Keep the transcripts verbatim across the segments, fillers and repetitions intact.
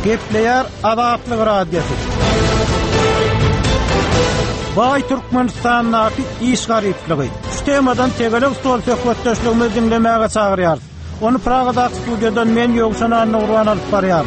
Gepleyer Azatlyk radiosu. Bay Türkmenistan'daki iş garipliği. Şu temadan tegelik stol söhbetleşigimizi dinlemäge çagyrýar. Onu Praga'daki studiodan men Ýogşan Nurwan alyp barýar.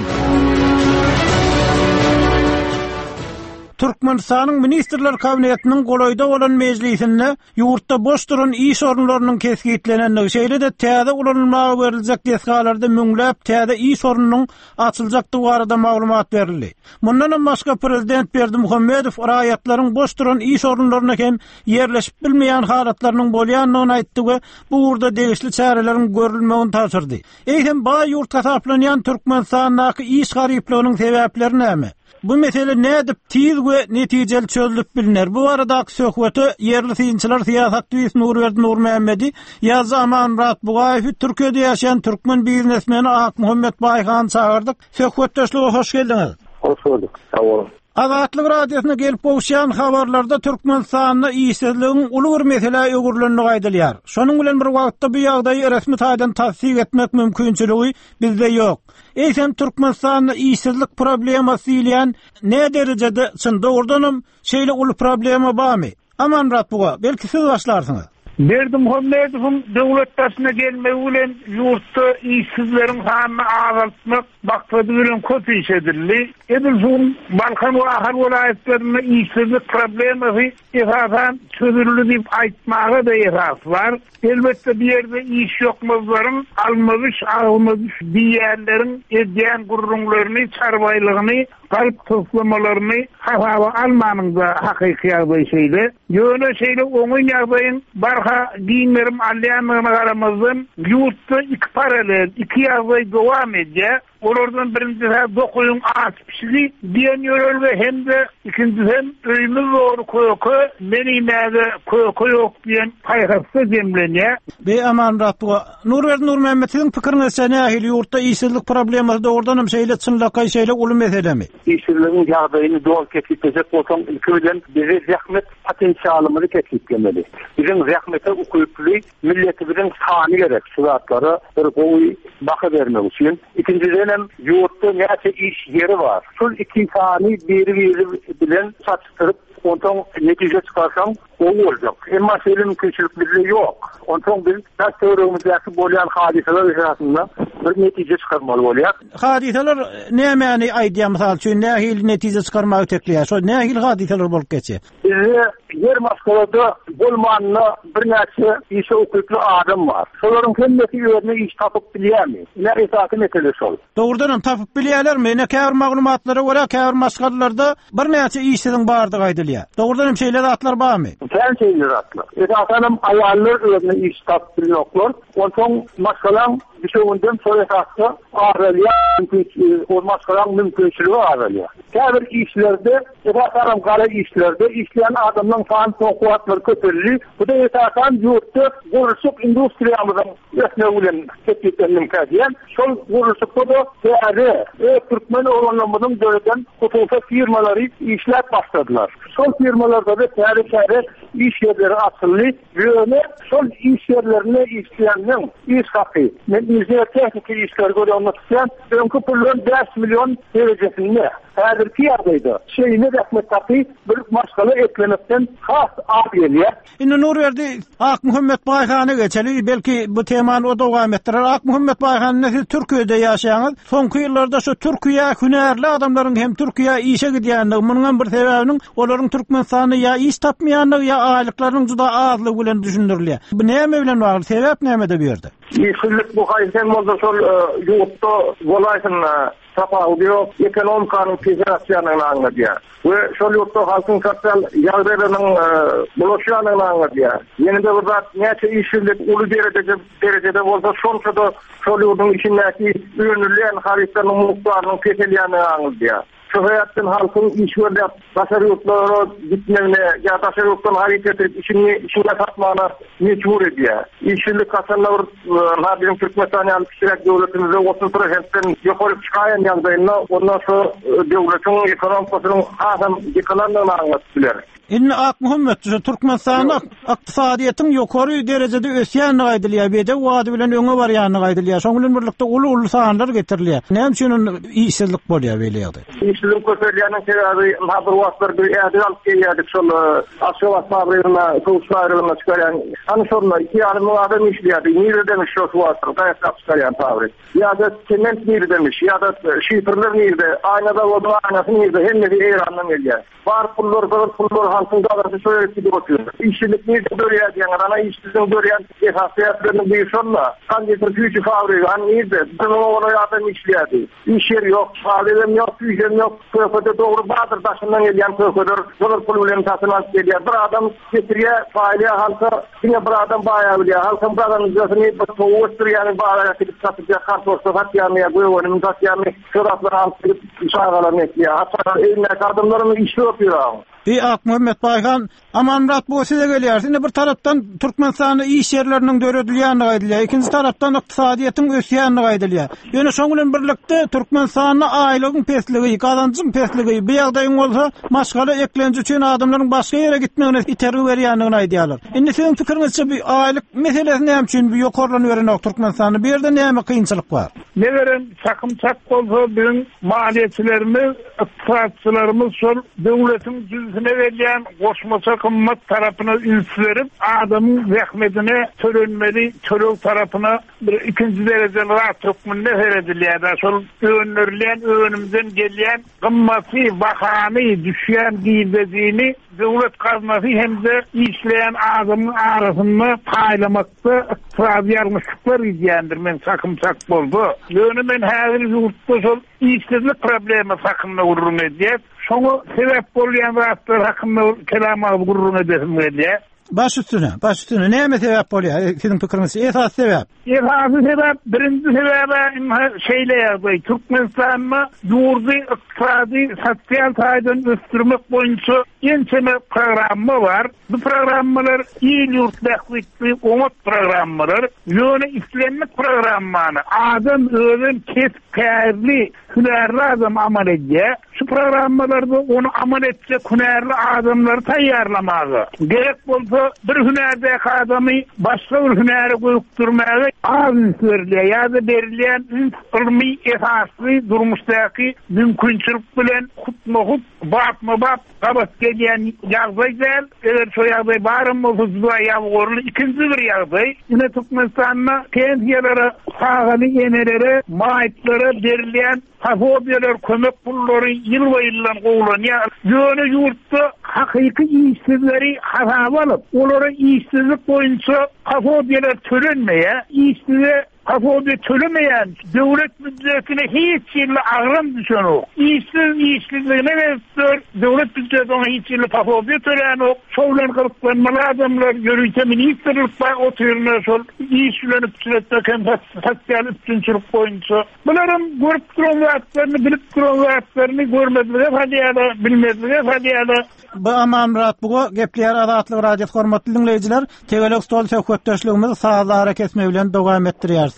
Türkmenistanyň Ministrler Kabinetiniň golaýda bolan mejlisinde ýurtda boş duran iş orunlarynyň kesgitlenenligi şeýle de täze ulanylmagy beriljek desgalarda müňläp täze iş orunynyň açyljakdygy barada maglumat berildi. Mundan başga Prezident Berdimuhammedow raýatlaryň boş duran iş orunlaryna hem yerleşip bilmeýän halatlarynyň bolýanlygyny aýtdy. Bu urda degişli çäreleriň görülmegini taşyrdy. Eýsem baý ýurtga taplanýan Türkmenistandaky iş garipliğiniň sebäpleri näme? Bu mesele nädip tiz we netijeli çözülüp bilinär? Bu aradaky söhbeti yerli synçylar siýasatçy Nurberdi Nurmehmedi ýa Aman Murat Bugaýew Türkiýede ýaşaýan türkmen biznesmeni Ak Muhammed Baýhan çağırdyk. Söhbetdeşlige hoş geldiňiz. Hoş bulduk. Sağ olun. Azatlyk radiosyna gelip bolşan habarlarda Türkmenistanyň işsizligiň uly bir mesele öwürlenigi aýdylýar. Şonuň bilen bir wagtda bu ýagdaýy resmi taýdan tasdik etmek mümkinçiligi bizde ýok. Eýsem Türkmenistanyň işsizlik problemasy ýylan ne derejede çyn dogrudanam şeýle uly problema barmy? Aman Murat Buga, belki siz başlarsyňız. Berdimuhammedowyň döwlet başyna gelmegi bilen ýurtda işsizleriň sanyny azaltmak maksady bilen köp iş edildi. Edilýän Balkan we Ahar welaýetlerinde işsizlik problemasy esasan çözüldi diýip aýtmaga da esas var. Elbette bir ýerde iş ýokmazlaryň almagyş, almagyş diýerleriň edýän gurrunlaryny, çarbaýlygyny, kalp toplamalaryny hasaba almanyň da hakyky ýagdaýy. Ýöne şeýle oňy ýagdaýyň barha giýinlerim alýanyna garamazdan ýurtda iki paralel, iki ýagdaýy dowam edýär. Olardan birincisi dokuýuň açyşygy diýen ýörelge hem de ikincisi hem öýümüz zor kökü menimede kökü ýok diýen paýgasy demlenýär. Be Aman Murat Buga, Nurberdi Nurmehmediň pikirini nähili ýurtda işsizlik problemasy dogrudan şeýle çynlakaý şeýle uly meselemi? İşsizligiň ýagdaýyny dowam ketdirjek bolsaň ülkeden bize rahmet potensialymyzy ketdirmeli. Bizim rahmete ukuyuply milleti bilen sany gerek şuratlara bir gowy baha bermek üçin. İkincisi yurtta näçe iş yeri var. Şol iki sany biri-biri bilen çatıştırıp ondan netije çıkarsan o boljak. Emma şeýle mümkinçilik bizde ýok. Ondan biz täsirimizdäki bolýan hadiseler esasında bir netije çıkarmaly bolýar. Hadiseler näme aýdýar mysal üçin nähil netije çıkarmagy tekleýär? Şo nähil hadiseler bolup geçýär? Bizde yer maskalada bolmanyna bir näçe işe ukuply adam var. Şolaryň hemmeti ýerine iş tapyp bilýärmi? Näme esasy mesele şol. Dogrudan tapyp bilýärlermi? Näkäbir maglumatlara görä käbir maskallarda bir näçe işsiziň bardygy aýdylýar. Dogrudan hem şeýle atlar barmy? Sen şeýle atlar. Esasanam aýallar özüne iş tapyp bilýärler. Ondan maskalan bir şey ondan sonra esasda ağrılıyor. O maskalan mümkünçülüğü ağrılıyor. Käbir işlerde, esasan gala işlerde işleyen adamların fan tokuatları kötürlüğü. Bu da esasan yurtta guruşuk industriyamızın esne ulen kettiklerini kadiyen. Şol guruşukta da değerli ve Türkmen olanlarımızın döreden kutufa firmaları işler başladılar. Şol firmalarda da değerli değerli iş yerleri asıllı. Ve şol iş yerlerine işleyenin iş hakkı. Bizde teknik işler göre anlatıyan önkü pulun beş milyon derecesinde. Häzir ki ýagdaýda şeýle rahmet tapy bir maşgala eklemekden has ab gelýär. Indi Nurberdi Ak Muhammed Baýhany geçeli, belki bu temany o dowam etdirer. Ak Muhammed Baýhan näse Türkiýede ýaşaýan, soňky ýyllarda şu Türkiýe hünärli adamlaryň hem Türkiýe işe gidýänligi, munyň bir sebäbiniň olaryň Türkmenistany ýa iş tapmaýanlygy ýa aýlyklaryň juda azlygy bilen düşündirilýär. Bu näme bilen bagly? Sebäp nämede bu ýerde? İşsizlik bu haýsem bolsa şol ýurtda bolaýsyn tapa audio ekonomikanın federasyonunun anlatıyor. Ve şol yurtta halkın sosyal ýagdaýlarynyň bulaşýanyny anlatıyor. Yeni de burada näçe işçilik uly derecede derecede bolsa şonça da şol ýurtdyň içindäki ünlülerin harislarynyň muhtarlygyny keselýäni anlatıyor. şöhretten halkın işgörde tasarruflara gitmegine ya tasarruftan hareket edip işini işine katmana mecbur ediyor. İşçilik kasanlar ha bizim Türkmenistan'ın kişilik devletimizde otuz prosentten yukarı çıkayan yağdayında ondan sonra devletin ekonomikasının adam yıkılandığını anlattılar. İnne Ak Muhammed Türkmenistan'ın iqtisadiyetin yukarı derecede ösýän gaýdylýar. Bede wady bilen öňe barýan gaýdylýar. Şoň bilen birlikde uly-uly sanlar getirilýär. Näme üçin işsizlik bolýar beýle ýagdaý? İşsizlik köpelýäniň sebebi hazır wagtlar bir ýerde alyp gelýärdik şol aşgabat fabrikasyna, kowşaryna çykarýan. Ana şonda iki ýarym adam işleýärdi. Nire demiş şol wagtda taýyp çykarýan fabrik. Ýa-da sement nire demiş, ýa-da şifrler nire, aýnada bolan aýnasy nire, hemme bir Eýrandan gelýär. Bar pullar, pullar halkın davranışı şöyle gibi bakıyor. İşçilik neyse böyle yani ana işçilik böyle yani esasiyatlarını bir sonla kan getir küçük fabrika an neyse bunu ona yardım işleyedi. İş yeri yok, sağlığım yok, füzem yok. Köfede doğru Bahadır taşından gelen köfeder bunun problem tasından geliyor. Bir adam getiriyor faile halka yine bir adam bayağı biliyor. Halkın buradan gözünü soğuştur yani bağlara gidip satacak kartoşta satyanmaya koyuyorum satyanmaya şurasına alıp şahagalarını ekliyor. Hatta eline kadınlarını işi yapıyor. Bir Ak Muhammed Bayhan Amanrat bu size gelýär. Şimdi bir tarapdan Türkmenistan'da iş yerlerinin döredilýäni gaýdylýar. Ikinci tarapdan iqtisadiýetyň ösýäni gaýdylýar. Ýöne şoň bilen birlikde Türkmenistan'da aýlygyň pesligi, gazançyň pesligi, bir ýagdaýyň bolsa maşgala eklenji üçin adamlaryň başga ýere gitmegine itergi berýändigini aýdýarlar. Indi sizin pikirinizçe bir aýlyk meselesi näme üçin bir ýokarlany berenok Türkmenistan'da? Bir ýerde näme kynçylyk bar? Ne veren sakımsak bolsa bizim maliyetçilerimiz, iqtisadçylarymız şol döwletiň yüzüne verilen koşmasa kımmat tarafına üns verip adamın zahmetine törenmeli, törev tarafına bir ikinci dereceli rahat hükmünde veredilýär. Şol öňlerilen öňümizden gelýän kımmatı, bahanı, düşýän giýbezini devlet kazması hem de işleyen adamın arasında paylamakta iqtisadi yarmışlıklar izleyendir. Men sakımsak boldu. Yönü men hazır yurtta şol işsizlik problemi sakımda vururun ediyet. Şonu sebep bolýan wagtlar hakynda kelama gurrun edesim gelýär. Baş üstüne, baş üstüne näme sebep bolýar? Sizin pikiriňizçe esas sebep? Esas sebep, birinci sebep şeýle Türkmenistan'da ýurdy iqtisadi, sosial taýdan östürmek boýunça ýençeme programma bar. Bu programmalar il ýurtdaşlykly umut programmalar, ýöne islenmek programmany adam özün keskäzli, hünärli adam amal edýär. Şu programmalarda onu amal etse hünärli adamları taýýarlamagy. Gerek bolsa bir hünärde adamy başga bir hünäre goýupdurmagy az verilýär. Ýa-da berilýän ilmi esasly durmuşdaky mümkinçilik bilen hutma-hut, bapma-bap gabat gelýän ýagdaýlar, eger şo ýagdaý barym bolsa ýagdaý ikinji bir ýagdaý. Ine Türkmenistan'da kendiýelere sagaly emelere, maýitlere berilýän hafobiyalar, kömek pullary ýyl boýundan gowlanýar. Ýöne ýurtda hakyky işsizleri hasap alyp, olara işsizlik boýunça hafobiyalar tölenmeýär. İşsize hafobiya tölemeýän döwlet büdjetine hiç ýyly agram düşenok. İşsiz işsizligine veripdir, döwlet büdjetine hiç ýyly hafobiya tölenok. Şoňlan gyryklanmaly adamlar ýörüýse ministrlik bar oturýar şol işlenip süretde hem sosial üçinçilik boýunça. Bularym görüp duran wagtlaryny, bilip duran wagtlaryny görmediler, hadiýada bilmediler, hadiýada. Bu Amanrat bu gepler adatly radio hormatly dinleyijiler, tegelek stol söhbetdeşligimizi sağly hareket etme bilen dowam etdirýär.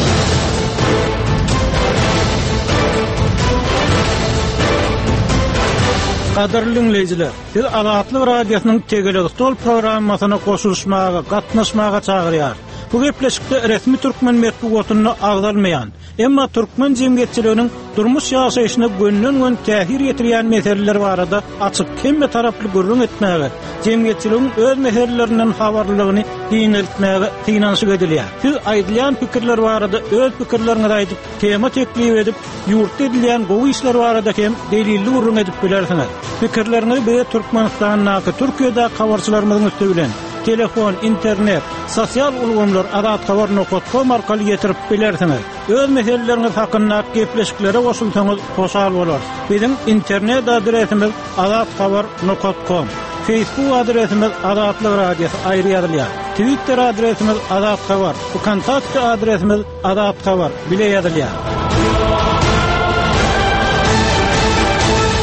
Kaderli dinleyijiler, siz adatly radiosynyň tegelek stol programmasyna goşulmagy, gatnaşmagy çagyrýar. Bu gepleşikde resmi Türkmen medeniýetini agdalmayan, emma Türkmen jemgyýetçiliginiň durmuş ýaşaýyşyna gönlün täsir ýetirýän meseleler barada açyk hemme taraply görüň etmäge, jemgyýetçiligiň öz meselelerinden habarlygyny diňeltmäge synanşyk edilýär. Siz aýdylýan pikirler barada öz pikirleriňizi aýdyp, tema teklip edip, ýurtda edilýän gowy işler barada hem delilli görüň edip bilersiňiz. Pikirleriňizi bir Türkmenistanyň, Türkiýede habarçylarymyzyň üstü bilen telefon, internet, sosial ulgamlar adat habar nokta com arkaly getirip bilersiňiz. Öz meseleleriňiz hakynda gepleşiklere goşulsaňyz hoşal bolar. Bizim internet adresimiz adat habar nokta com, Facebook adresimiz Adatly Radio aýry ýazylýar. Twitter adresimiz Adat Habar, kontakt adresimiz Adat Habar bile ýazylýar.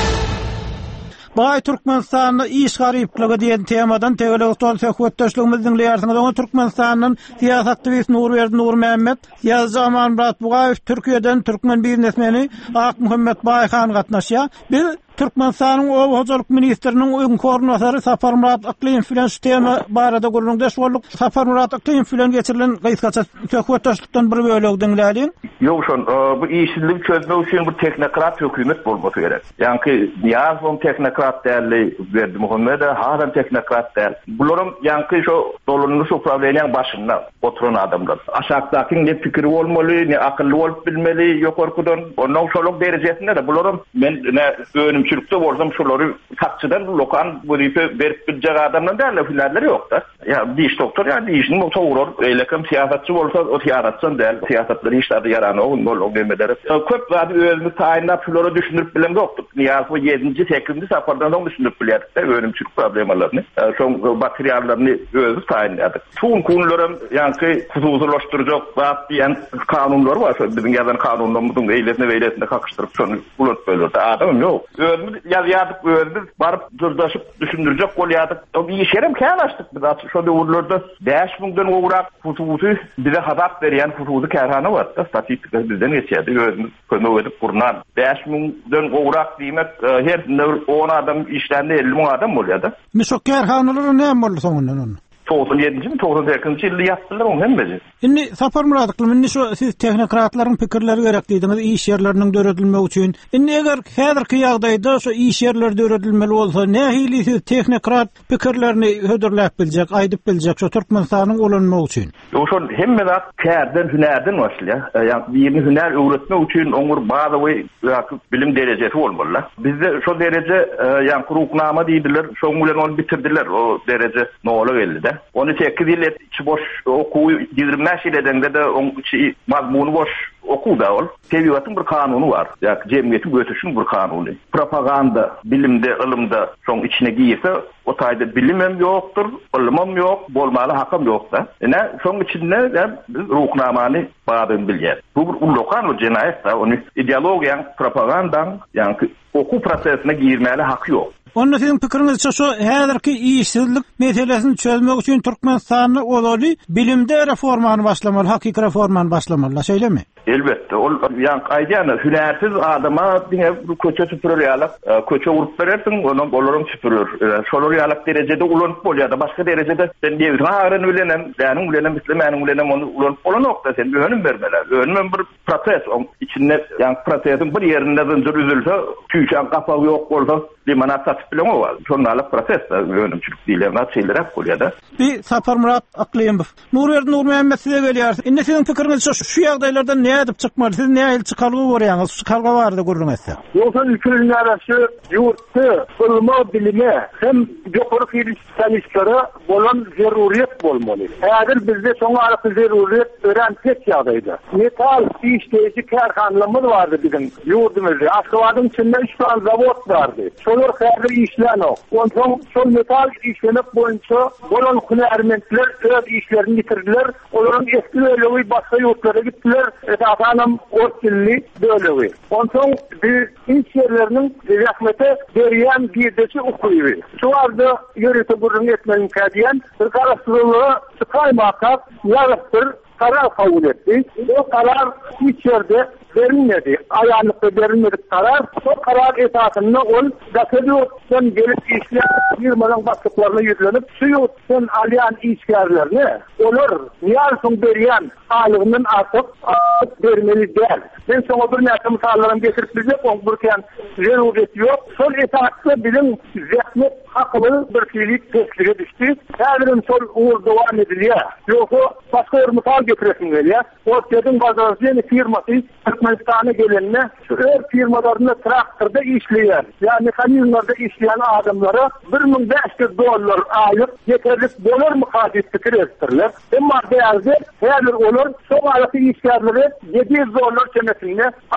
Bay Türkmenistan'da iş garipçiligi diýen temadan tegele tol söhbetdeşligimiziň dinleýärsiňiz. Oňa Türkmenistanyň siyasat aktivisti Nurberdi Nurmehmet, ýazgy Aman Murat Bugaýew, Türkiýeden türkmen biznesmeni Ak Muhammed Baýhan gatnaşýar. Biz Türkmenistanyň ow hojalyk ministriniň öňkü koordinatory Sapar Murat Akliýew bilen şu tema barada gurulmaňda şolluk Sapar Murat Akliýew bilen geçirilen gaýtgaça söhbetdeşlikden bir bölegi dinlädiň. Ýok şon, bu işçilik çözmek üçin bir teknokrat hökümet bolmasy gerek. Ýani ýazgym teknokrat däli Berdi Muhammed haram teknokrat däl. Bularym ýani şo dolanyny supravlaýan başynda oturan adamlar. Aşakdaky ne pikiri bolmaly, ne akylly bolup bilmeli, ýokarkydan onuň şoluk derejesinde de bularym men ne Çürükte borsam şolary takçydan lokan bolipe berip bilýär adamdan däl filanlary ýok da. Ya diş doktor ya dişini motor eýlekem siýasatçy bolsa o siýasatçy däl siýasatlary işlerde ýarany o bol demeder. Köp wagt özüni taýinlap şolary düşünüp bilen goktuk. Niýaz bu yedinji sekizinji sapardan düşünüp bilýärdik de önümçülük problemalaryny. Şoň bakteriýalaryny özü taýinladyk. Tun kunlarym ýani hususlaşdyrjak wagt diýen kanunlar bar. Biziň ýazan kanunlarymyň eýletine eýletine kakışdyryp şonu ulat bolýar. Adam ýok. Özümüz ýazyardyk, özümüz baryp durdaşyp düşündirjek bolýardyk. O bir işerem kän açdyk biz açyk şo döwürlerde beş miňden gowrak hususy bize habar berýän hususy kärhana bar. Statistika bizden geçýärdi. Özümüz kömek edip gurnan beş miňden gowrak diýmek her on adam işlände elli miň adam bolýardy. Meşo kärhanalar näme boldy soňundan onu? doksan yedinji doksan sekizinji ýylda ýatdylar oň hemmesi. Indi Sapar Murat Akliýew, indi şu siz teknokratlaryň pikirleri gerek diýdiňiz iş ýerleriniň döredilmegi üçin. Indi eger häzirki ýagdaýda şu iş ýerleri döredilmeli bolsa, nähili siz teknokrat pikirlerini hödürläp biljek, aýdyp biljek şu Türkmenistanyň ulanmagy üçin? Ýok şol hemme zat kärden hünärden başlýar. Ýani birini hünär öwretmek üçin oňur baza we bilim derejesi bolmaly. Bizde şo dereje ýani ruhnama diýdiler, şoň bilen onu bitirdiler. O dereje nola geldi de. Onu sekiz ýyl içi boş okuwy ýygrimi beş ýyl edende de oň içi mazmuny boş okuda ol. Tebiýatyň bir kanuny bar. Ýa-ni jemgyýeti götürüşiň bir kanuny. Propaganda, bilimde, ilmde şoň içine giýse, o taýda bilim hem ýokdur, ilm hem ýok, bolmaly hakam ýok da. Ene şoň içinde biz ruhnamany baýdan bilýär. Bu bir lokal jenaýet da, ony ideologiýaň, propagandaň, ýani oku prosesine giýirmäli hak ýok. Onda sizin pikiriňizçe şu häzirki işsizlik meselesini çözmek üçin Türkmenistanyň olaly bilimde reformany başlamaly, hakiki reformany başlamaly, şeýlemi? Elbette. Ol ýani aýdýany hünärsiz adama diňe bu köçe süpürýärler, köçe urup berersiň, onuň bolaryň süpürür. Şolary ýalak derejede ulanyp bolýar, başga derejede sen diýip haýryn bilenem, däniň bilenem, bislemäniň bilenem onu ulanyp bolanokda sen öňüm bermeler. Öňüm bir proses, oň içinde ýani prosesiň bir ýerinde zynjir üzülse, tüýşän gapagy ýok bolsa, limonat satyp bilen o var. Şondalyk proses öňümçilik diýilen näçeler hep bolýar. Bir Sapar Murat Akliýew, Nurberdi Nurmehmet size gelýär. Indi sizin pikiriňizçe şu ýagdaýlarda näme edip çykmaly? Siz näme çykargy görýäňiz? Çykargy bardy gurulmaýsa. Ýoksa ülkenin arasy ýurtdy, ilmi bilime hem ýokary filistlere bolan zeruriýet bolmaly. Häzir bizde soňa araky zeruriýet öğrenmek ýagdaýda. Metal işleýici kärhanlarymyz bardy bizim ýurdumyzda. Aşgabatyň içinde üç tane zawod bardy. Şolar häzir işlenok. Ondan şol metal işlemek boýunça bolan hünärmendler öz işlerini bitirdiler. Olaryň eski öýlewi başga ýurtlara gitdiler. Esasanam ortilli dölewi. Ondan bir iş yerlerinin rahmete berýän girdesi okuýy. Şu arada ýörete gurrun etmeliň kädiýän bir garaşlygy çykaýmakak ýalypdyr. Karar kabul etti. O karar içeride verilmedi. Ayarlıkta verilmedik karar. O karar esasında ol Dakıdiyot'tan gelip işleyen firmanın başlıklarına yüklenip Suyot'tan alayan işgərlerini olur. Niyalsın berýän aylığından artık artık vermeli değil. Ben sonra bir näçe misallarını getirip bilecek. On burken zeruriyet yok. Sol esasında bizim zahmet haklı bir fiilik teslige düştü. Häzirin sol uğur devam edilýär. Yoksa başka bir misal getiresin gelýär. O dedin bazarcı firması Türkmenistan'a gelenine şu ör firmalarında traktorda işleyen, yani mekanizmlarda işleyen adamlara bir miň beş yüz dollar aylık yeterlik bolar mı kadit fikir ettirler. Ama değerli, her olur, son aylık işlerleri yedi yüz dollar çenesine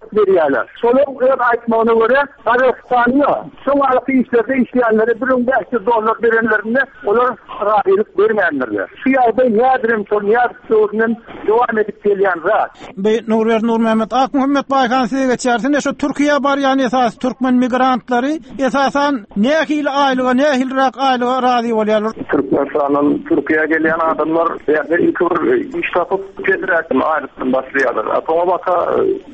veriyorlar. Solun öyle aytmağına göre Kazakistan'ı son alıkı işlerde işleyenlere bir beş dolar verenlerine onlar rahilik vermeyenlerler. Şu yayda yadırım son yadırımın devam edip gelen rahat. Bey Nurver Nur Mehmet Ak Muhammed Baykan size geçersinde şu Türkiye var yani esas Türkmen migrantları esasen ne hil aylığa ne hil rak aylığa razı oluyorlar. Türkmenistan'ın Türkiye'ye gelen adamlar yani ilk bir iş tapıp tedriyetten ayrıttan başlıyorlar. Ama baka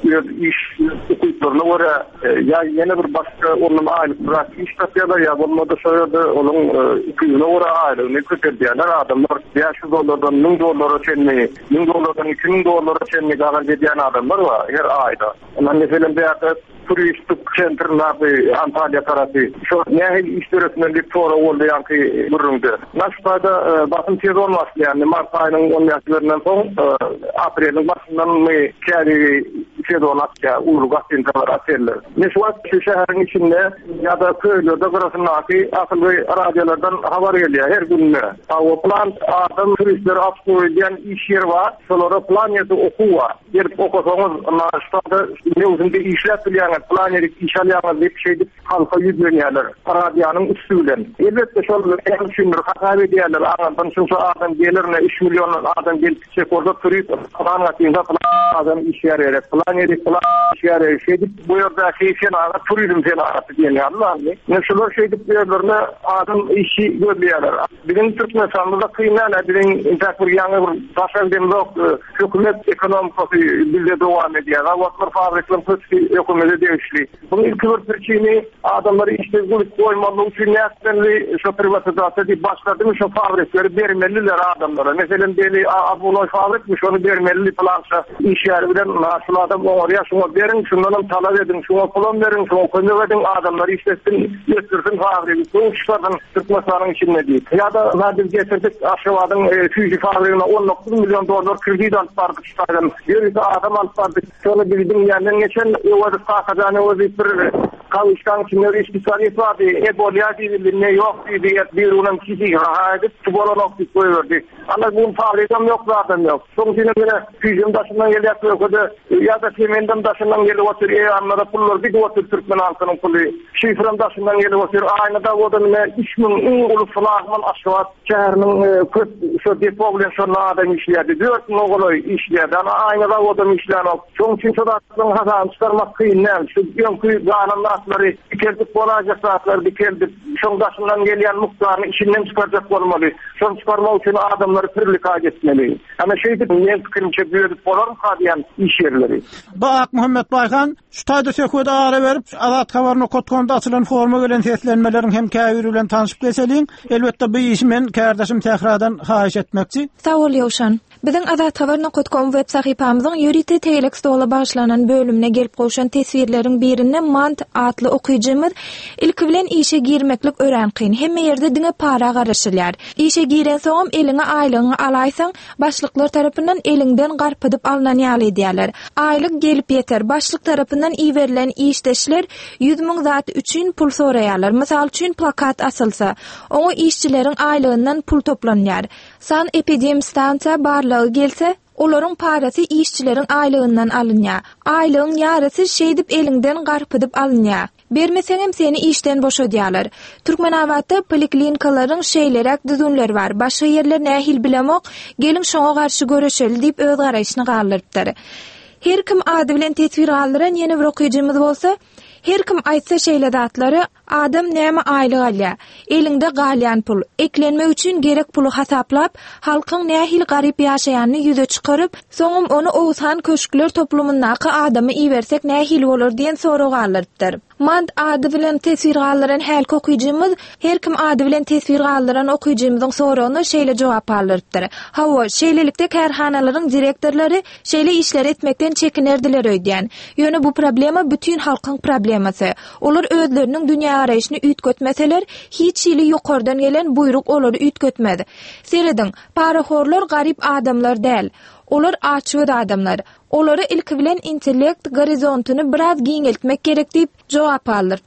iş hukuklarına göre ya yeni bir başka onun aylık bırak iş tapıyorlar ya olmadı şöyle onun hukukuna göre aylığı ne kötü diyorlar adamlar ya şu dolardan bin dolara çenmeyi bin dolardan iki bin dolara çenmeyi garanti eden adamlar var her ayda. Ondan mesela bir yerde turistik centerlarda Antalya tarafı şu nehir işletmesinin bir tora oldu yankı durumda. Naştada basın tez olmaz yani Mart ayının on yaşlarından son April'in başından mı kâri şey olmaz ya Ulu gazeteler atırlar. Mesela şu şehrin içinde ya da köylerde burasındaki akıllı radyolardan haber geliyor her gün. O plan adam turistleri apsoylayan iş yeri var. Sonra plan yazı oku var. Gelip okusanız naştada ne uzun bir işlet bilen plan edip iş alyanız bir şeydi halka yüzleniyorlar. Radyanın üstüyle. Elbette şöyle en düşünür hata ediyorlar. Ağırdan çünkü adam gelirine üç milyon adam gelip çek orada turist plan atınca adam iş yarıyor. Plan edip plan iş yarıyor. Şeydi bu yerde keyfen ağır turizm fenatı diyorlar. Mesela şeydi yerlerine adam işi görüyorlar. Bizim Türkmenistan'da kıyımlarla bizim intakır yanı başka bir yok. Hükümet ekonomikası bizde devam ediyor. Avatlar fabriklerin hepsi hükümete değişli. Bunun ilk bir türkini adamları işte gulik koymalı için yapmalı şu privatizasyonu diye başladı mı şu fabrikleri vermeliler adamlara. Mesela deli Abulay fabrikmiş onu vermeli plansa iş yerinden nasıl adam oraya şuna verin şundan talep edin şuna plan verin şuna koyma edin adamları işletsin götürsün fabrikayı soğuk çıkartın Türkmenistan'ın içinde değil. Ya da nadir getirdik aşağıdan füze fabrikine on dokuz milyon dolar kredi alıp vardık çıkartın. Gerisi adam alıp vardık. Sonra bildiğin yerden geçen evazı sakacağını evazı bir kavuşkan içinde işbisariyet vardı. Ebola değil ne yok diye bir onun kişi rahat edip tubola noktik koyuyordu. Ama bunun fabrikam yok zaten yok. Sonuçta yine füzem taşından geliyor ya da semenden taşından geliyor otur. E anlara pullar bir otur Türkmen halkının pulu. Şifrem taşından geliyor otur. Aynı da o döneme üç bin ulu flagman aşağı şehrinin şu depolen şu adam işlerdi. dört bin oğlu işlerdi. Aynı da o döneme işleyen oldu. Çünkü çoğunluğun hasan çıkarmak kıyın ne? Şu yönkü kanunlu atları dikeldik olacak saatler dikeldik. Şunun taşından gelen muhtarını işinden çıkaracak olmalı. Şunu çıkarmak için adamları pırlık etmeli. Ama şeydi ne fikrimce büyüdük olur mu diyen iş yerleri. Bak Muhammed Baykan şu tayda söküde ara verip Azat Haber'in kotkonda açılan forma gelen seslenmelerin hem kâyürüyle tanışıp geçelim. Elbette bu işimin kardeşim tekrardan hayiş etmekçi. Sağ ol Yavşan. Bizim Azat Haber'in kotkom web sahipamızın Yürüte Telex dola başlanan bölümüne gelip koşan tesvirlerin birine Mant adlı okuyucumuz ilk bilen işe girmeklik öğren kıyın. Hem yerde dine para karışırlar. İşe giren soğum eline aylığını alaysan başlıklar tarafından elinden garpıdıp alınan yal ediyorlar. Aylık gelip yeter. Başlık tarafından iyi verilen işteşler yüz bin zat üçün pul sorayalar. Misal üçün plakat asılsa onu işçilerin aylığından pul toplanıyor. San epidemistansa barlığı gelse Oların parası işçilerin aylığından alınıyor. Aylığın yarısı şeydip elinden garpıdıp alınıyor. Bermesenem seni işten boşadyalar. Türkmenavatda poliklinikaların şeylerek düzünler var. Başka yerler nähil bilemok, gelin şoňa garşy göreşeli diýip öz garaýşyny galdyrdypdyr. Her kim ady bilen tesvir aldyran ýene bir okuyjymyz bolsa, her kim aýtsa şeýle datlary adam näme aýlyk alýar. Elinde galyan pul, eklenmek üçin gerek pulu hasaplap, halkyň nähil garyp ýaşaýanyny ýüze çykaryp, soňam onu owsan köşkler toplumyndaky adamy iýersek nähil bolar diýen sorag aldypdyr. Mand ady bilen tesvir galdyran häl okuyjymyz her kim ady bilen tesvir galdyran okuyjymyzyň soragyna şeýle jogap aldypdyr. Hawa şeýlelikde kärhanalaryň direktorlary şeýle işler etmekden çekinerdiler öýdýän. Ýöne bu problema bütün halkyň problemasy. Olar özleriniň dünýä araýşyny üýtgetmeseler, hiç ýyly ýokardan gelen buyruk olary üýtgetmedi. Seredin, paraxorlar garyp adamlar däl. Olar açyk adamlar. Olary ilk bilen intellekt gorizontuny biraz giňeltmek gerek diýip jogap aldypdyr.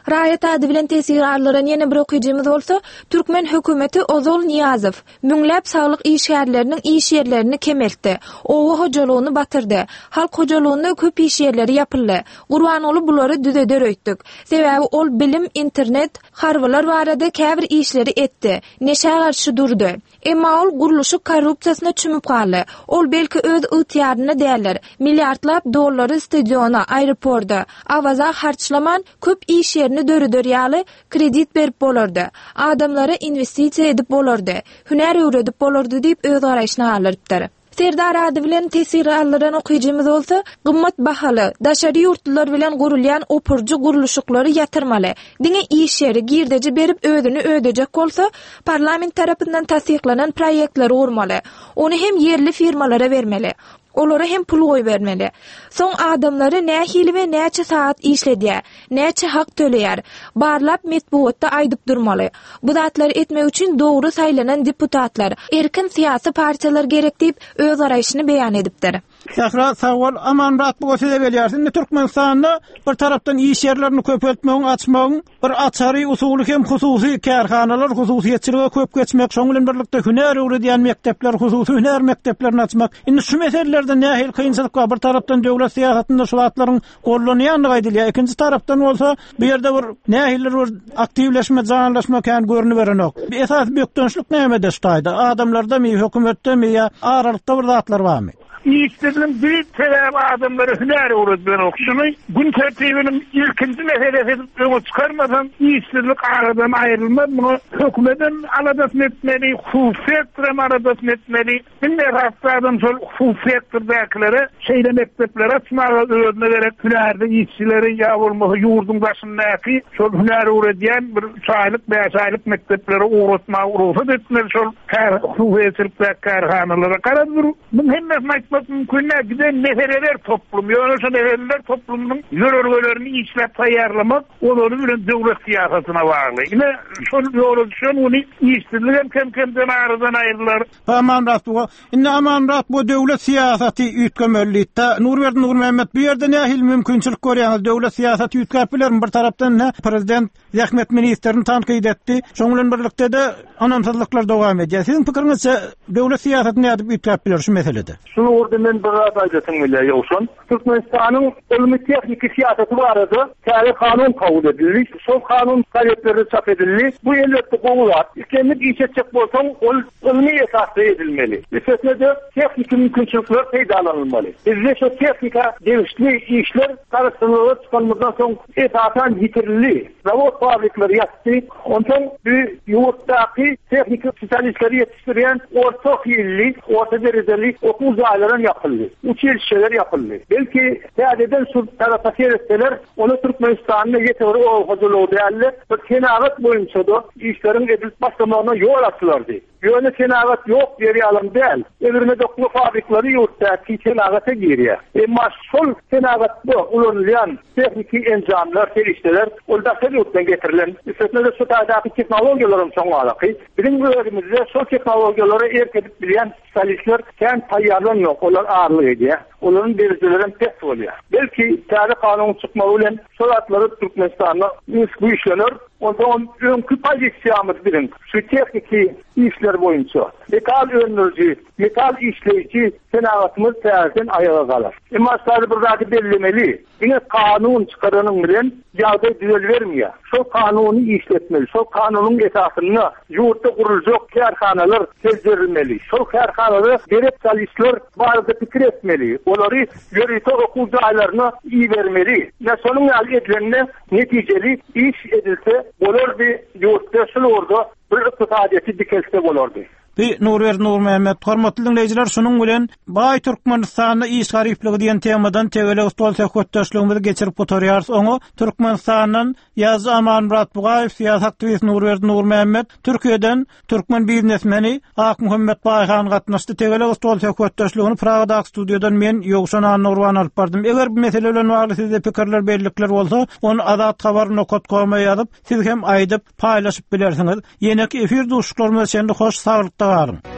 Raýat ady bilen tesir alynan ýene bir okujymyz bolsa, Türkmen hökümeti Ozol Niýazow müňläp saglyk işgärleriniň iş ýerlerini kemeltdi. Owa hojalygyny batyrdy. Halk hojalygynda köp iş ýerleri ýapyldy. Gurbanoğlu bulary düzeder öýtdik. Sebäbi ol bilim, internet, harbylar barada käbir işleri etdi. Neşe garşy durdy. Emma ol guruluşy korrupsiýasyna çümüp galdy. Ol belki öz ýetýärine däller. Milliardlap dollary stadiona, aeroportda, awaza harçlaman köp iş ýerini döredör ýaly kredit berip bolardy. Adamlara investisiýa edip bolardy. Hüner öwredip bolardy diýip öz garaşyny alypdyr. Serdar ady bilen tesir alynan okujymyz bolsa, gymmat bahaly, daşary ýurtlar bilen gurulýan opurjy guruluşyklary ýatyrmaly. Diňe iş ýeri girdeji berip ödüni ödejek bolsa, parlament tarapyndan tasdiklanan proýektler urmaly. Ony hem yerli firmalara bermeli. Olara hem pul goý bermeli. Soň adamlary nähili we näçe saat işledýär, näçe hak töleýär, barlap metbuatda aýdyp durmaly. Bu zatlary etmek üçin dogry saýlanan deputatlar, erkin syýasy partiýalar gerek diýip öz garaşyny beýan edipdir. Sahra sawal aman rahat bu götüre belýärsin. Türkmenistanda bir tarapdan iş yerlerini köpeltmegiň, açmagyň bir açary usuly hem hususy kärhanalar, hususiýetçiligi köp geçmek, şoň bilen birlikde hüner öwredýän mekdepler, hususy hüner mekdeplerini açmak. Indi şu meselelerde nähil kynçylyk bar. Bir tarapdan döwlet syýasatynda şu zatlaryň gollanýanlygy aýdylýar. Ikinji tarapdan bolsa, bu ýerde bir nähiller bir aktivleşme, janlaşma kän görünüp berenok. Bir esas büyükdönçlük näme destajda? Adamlarda mi, hökümetde mi ýa aralykda bir zatlar barmy? İşlerin bir sebep adamları hüner uğradılar okşunu. Gün tertibinin ilkinci meselesi öne çıkarmadan işsizlik aradan ayrılmaz. Bunu hükümetin aladat etmeli, hususiyetle aladat etmeli. Binler haftadan sonra hususiyetlerdekileri şeyle mektepleri açmağa öğretme vererek hünerde işçilerin yavurması yurdun başındaki şol hüner uğradıyan bir saylık veya saylık mektepleri uğratmağa uğratıp etmeli. Şol hususiyetlikler karhanalara karadır. Bunun hem yapmak mümkün ne? Bir de nefereler toplumu. Yani şu nefereler toplumunun yörörgelerini işlep ayarlamak onların bir devlet siyasetine bağlı. Yine şu yolu düşün onu işsizliğin kem kemden aradan ayrılar. Aman rahat bu. İnne aman rahat bu devlet siyaseti ütkömölliğitte. Nurverdi Nur Mehmet bir yerde nehil mümkünçülük görüyorsunuz. Devlet siyaseti ütköpüler bir taraftan ne? Prezident Zahmet ministerini tankid etti. Şoňlan birlikde de anamsızlıklar devam ediyor. Sizin fikrinizce devlet siyaseti ne edip ütköpüler şu meselede? Şunu orada men bir aýdasym gelýär ýoksun. Türkmenistanyň ilmi texniki siýasaty barada täze kanun kabul edildi. Şol kanun talepleri çap edildi. Bu elbetde goňular. Ikemik iş etjek bolsaň ol ilmi esasda edilmeli. Meselde texnik mümkünçilikler peýdalanylmaly. Bizde şu texnika gelişli işler karşılığı çıkanmadan soň esasen yitirildi. Zavod fabrikleri ýatdy. Ondan bir ýurtdaky texnik spesialistleri ýetişdirýän orta ýylly, orta derejeli okul zaylaryň yapıldı. Uçilişler yapıldı. Belki täzeden şu tarafa seyretseler, onu Türkmenistan'da yeterli olguculuğu değerli. Bir kenagat boyunca da işlerin edilip başlamalarına yol açılardı. Yöne kenagat yok geri alım değil. Evirme dokulu fabrikleri yurttaki kenagata giriyor. Ama sol kenagatta ulanılan tekniki encamlar, serişteler, oldaki yurttan getirilen. İstetmede şu tarzaki teknolojilerin çoğu alakı. Bizim bölümümüzde sol teknolojileri erk edip bilen spesialistler kent tayyarlanıyor. Onlar ağırlığı ediyor. Onların derecelerin test oluyor. Belki tarih kanunu çıkmalı solatları Türkmenistan'da bu işlenir. Ondan önkü pozisyamız birin. Şu tekniki işler boyunca. Metal önlürcü, metal işleyici senagatımız tersen ayağa kalır. Ama sadece buradaki belirlemeli. Yine kanun çıkaranın bilen yağda düzel vermiyor. Şu kanunu işletmeli. Şu kanunun esasını yurtta kurulacak kârhanalar sezdirilmeli. Şu kârhanalar gerek salişler barada fikir etmeli. Onları yörüte okul aylarına iyi vermeli. Ne sonun edilenine neticeli iş edilse olur bir yurtta şunu orada bir iktisadiyeti dikelse bolurdu. Bir Nurverdi Nur Mehmet, hormatly dinleyijiler, şunun bilen Baý Türkmenistanyna iş garipligi diýen temadan tegele ustol söhbetdeşligimizi geçirip oturýarys. Oňa Türkmenistanyň ýazy Aman Murat Bugaýew, siýasat aktivist Nurverdi Nur Mehmet, Türkiýeden türkmen biznesmeni Ak Muhammed Baýhan gatnaşdy. Tegele ustol söhbetdeşligini Pragada studiodan men Ýogşan Nurwan alyp bardym. Eger bu mesele bilen bagly sizde pikirler, bellikler bolsa, onu Azat Habar nokot koyma ýazyp, siz hem aýdyp paýlaşyp bilersiňiz. Ýene-ki efir duşlarymyz şeňde hoş saglyk da barym.